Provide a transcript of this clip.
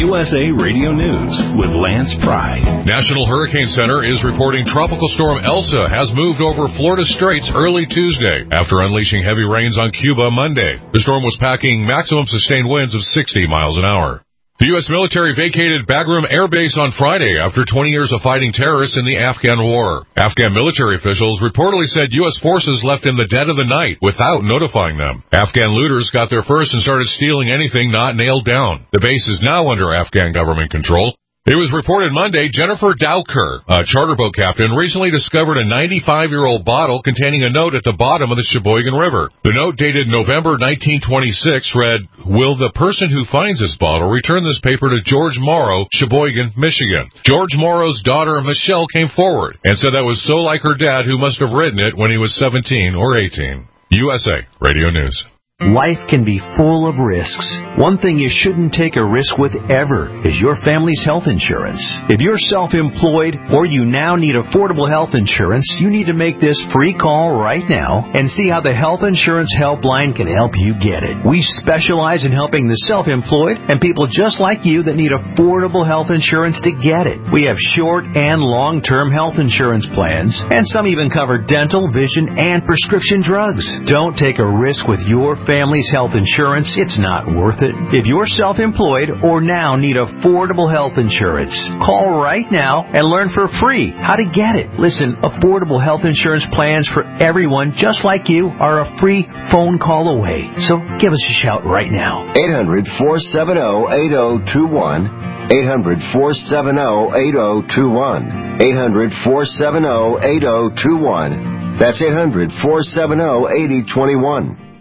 USA Radio News with Lance Pry. National Hurricane Center is reporting Tropical Storm Elsa has moved over Florida Straits early Tuesday after unleashing heavy rains on Cuba Monday. The storm was packing maximum sustained winds of 60 miles an hour. The U.S. military vacated Bagram Air Base on Friday after 20 years of fighting terrorists in the Afghan war. Afghan military officials reportedly said U.S. forces left in the dead of the night without notifying them. Afghan looters got there first and started stealing anything not nailed down. The base is now under Afghan government control. It was reported Monday Jennifer Dowker, a charter boat captain, recently discovered a 95-year-old bottle containing a note at the bottom of the Sheboygan River. The note, dated November 1926, read, "Will the person who finds this bottle return this paper to George Morrow, Sheboygan, Michigan?" George Morrow's daughter, Michelle, came forward and said that was so like her dad, who must have written it when he was 17 or 18. USA Radio News. Life can be full of risks. One thing you shouldn't take a risk with ever is your family's health insurance. If you're self-employed or you now need affordable health insurance, you need to make this free call right now and see how the Health Insurance Helpline can help you get it. We specialize in helping the self-employed and people just like you that need affordable health insurance to get it. We have short and long-term health insurance plans, and some even cover dental, vision, and prescription drugs. Don't take a risk with your family's health insurance. It's not worth it. If you're self-employed or now need affordable health insurance, call right now and learn for free how to get it. Listen, affordable health insurance plans for everyone just like you are a free phone call away. So give us a shout right now. 800-470-8021. 800-470-8021. 800-470-8021. That's 800-470-8021.